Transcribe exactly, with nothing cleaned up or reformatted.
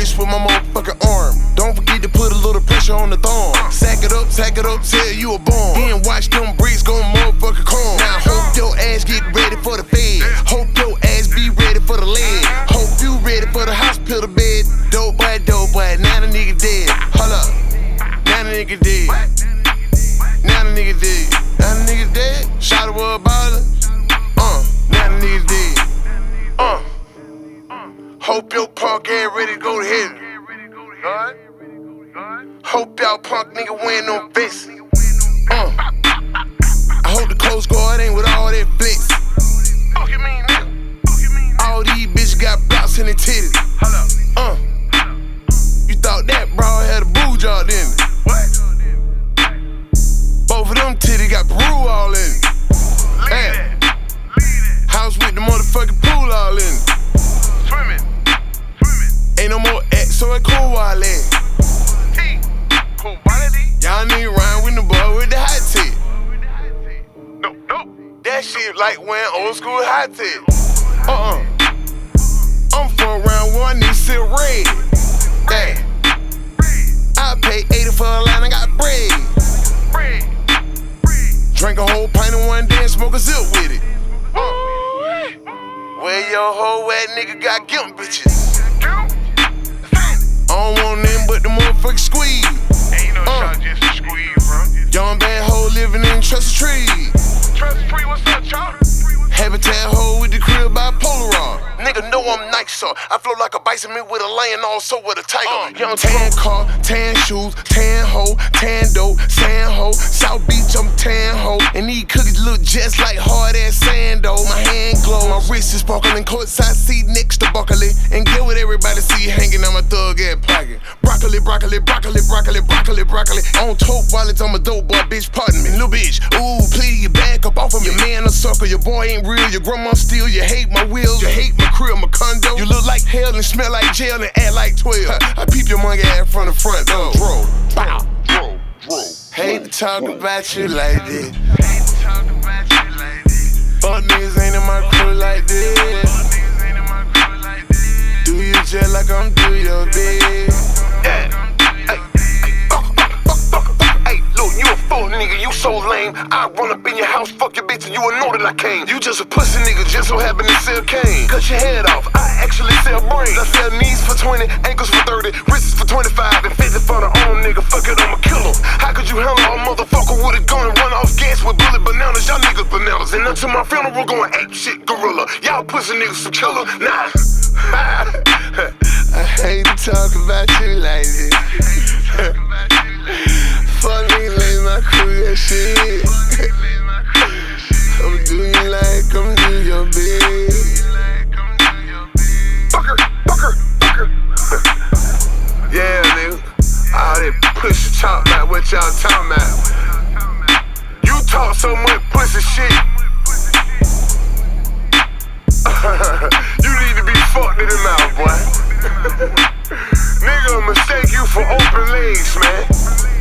bitch with my motherfucking arm. Don't forget to put a little pressure on the thumb. Sack it up, sack it up, tell you a bomb. Then watch them bricks go motherfucking calm. Now hope your ass get ready for the fed. Hope your ass be ready for the leg. Hope you ready for the hospital bed. Dope boy, dope boy, now the nigga dead. Hold up, now the nigga dead. Now the nigga dead. Now the nigga dead. Shot a world baller. Uh, now the nigga dead. Uh, hope your punk ass ready to go to heaven. Hope y'all punk nigga wearing no vests. Uh, I hope the Coast Guard ain't with all that flex. Fuck you mean, nigga? All these bitches got blocks in their titties. Uh, you thought that bra had a boo jaw, didn't it? What? Both of them titties got Peru all in it. Hey, house with the motherfucking pool all in it. Swimming, swimming. Ain't no more X, so it cool while it. Y'all niggas rhyme with the boy with the hot tip. No, no. That shit like wearing old school hot tip. Uh-uh. I'm from around one, nigga still red. Hey. I pay eighty for a line, I got bread. Drink a whole pint in one day and smoke a zip with it. Uh. Where your hoe at, nigga got gimp bitches. I don't want nothing but the motherfucking squeeze. Ain't no uh. shot just to squeeze, bro. Young bad hoe living in trust tree. Trust tree, what's up, y'all? Habitat hoe with the crib by Polaroid. Nigga know I'm nice, so I flow like a bison me with a lion, also with a tiger. Uh, young tan car, tan shoes, tan hoe, tan dope, sand hoe. South Beach, I'm tan hoe. And these cookies look just like hard ass sand though. My hand glow, my wrist is sparkling, courtside seat next to broccoli. And get what everybody see hanging on my thug ass pocket. Broccoli, broccoli, broccoli, broccoli, broccoli, broccoli. On tote wallets, I'm a dope boy, bitch, pardon me. Little bitch, ooh, please, you back up off of me. Your man a sucker, your boy ain't real, your grandma steal, you hate my wheels, you hate my crib, my condo. You look like hell and smell like jail and act like twelve. I peep your monkey ass from the front door. Bro, bow, bro, bro. Hate to talk about you like this. Hate to talk about you like this. Fuck niggas ain't in my crew like this. Do you just like I'm do your bitch? Yeah. Look, you a fool nigga, you so lame. I run up in your house, fuck your bitch, and you would know that I came. You just a pussy nigga, just so happen to sell cane. Cut your head off, I actually sell brains. I sell knees for twenty, ankles for thirty, wrists for twenty-five, and fifty for the arm nigga. Fuck it, I'ma kill 'em. How could you handle a motherfucker with a gun and run off gas with bullet bananas? Y'all niggas bananas. And until my funeral going ape shit gorilla. Y'all pussy niggas some killer, nah. I hate to talk about you like this. Fuck niggas, lay my crew, that shit. I'm do you like, I'm do your bitch. Fucker, fucker, fucker. Yeah, nigga. All that pussy talk about what y'all talking about. You talk so much pussy shit. You need to be fucked in the mouth, boy. Nigga mistake you for open legs, man.